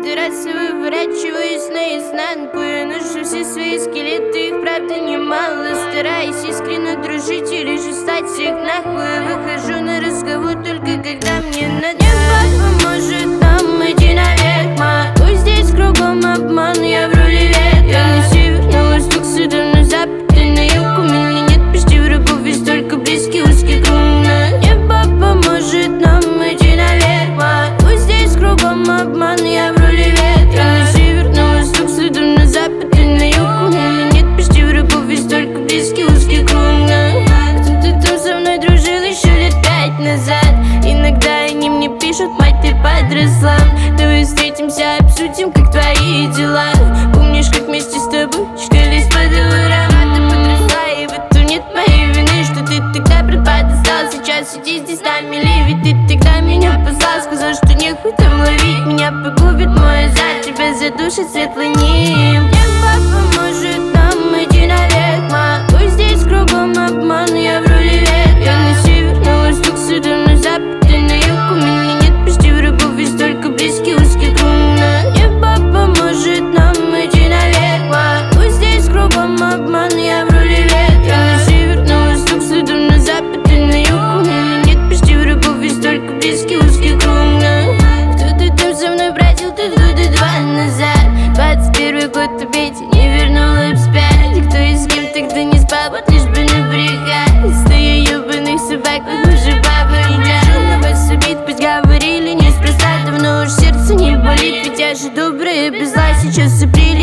каждый раз выворачиваюсь наизнанку. Я ношу все свои скелеты, их правда немало. Стараюсь искренне дружить или же стать всех нахуй. Выхожу на разговор только когда мне надо. Небо поможет нам идти наверх, пусть здесь кругом обман, я в роли ветра. На север, на восток, сюда на запад и на юг. У меня нет почти врагов, ведь только близкий узкий круг. Небо поможет нам идти наверх, пусть здесь кругом обман, я в роли ветра. На север, на восток, сюда на запад и на юг. У меня нет почти врагов, ведь только близкий узкий круг. Кто-то там со мной дружил еще лет 5 назад. Иногда они мне пишут: мать, ты подросла, давай встретимся, обсудим, как твои дела. Помнишь, как вместе с тобой чкались по дворам? Ты подросла, и в этом нет моей вины, что ты тогда пропадал. Сейчас сиди здесь на мели, ведь ты тогда меня послал. Сказал, что нехуй там ловить, меня погубит мой азарт, тебя задушит светлый ним. Небо поможет нам идти наверх, пусть здесь кругом обман, я в роли ветра. На север, на восток, сюда на запад и на юг. У меня нет почти врагов, ведь только близкий узкий круг. Небо поможет нам идти наверх, пусть здесь кругом обман, я в роли ветра. На север, на восток, сюда на запад и на юг. У меня нет почти врагов, ведь только близкий узкий круг. Кто-то там со мной бродил тут года 2 назад. 21 год убейте, не вернула вспять. Кто и с кем тогда не спал, вот лишь бы набрехать. Стою ебаных собак, вы уже баба я. На вас убит, пусть говорили неспроста. Давно уж сердце не болит, ведь я же добрая без зла. Сейчас апрель